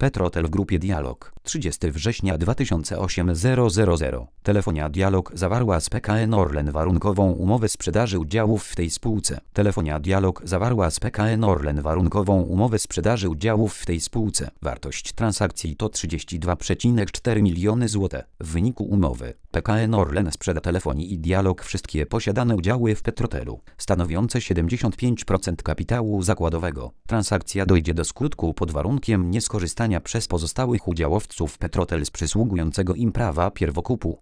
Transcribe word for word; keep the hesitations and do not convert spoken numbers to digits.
Petrotel w grupie Dialog. trzydziestego września dwa tysiące osiemnastego. Telefonia Dialog zawarła z P K N Orlen warunkową umowę sprzedaży udziałów w tej spółce. Telefonia Dialog zawarła z P K N Orlen warunkową umowę sprzedaży udziałów w tej spółce. Wartość transakcji to trzydzieści dwa przecinek cztery miliony złotych. W wyniku umowy P K N Orlen sprzeda Telefonii i Dialog wszystkie posiadane udziały w Petrotelu, stanowiące siedemdziesiąt pięć procent kapitału zakładowego. Transakcja dojdzie do skutku pod warunkiem nieskorzystania przez pozostałych udziałowców Petrotel z przysługującego im prawa pierwokupu.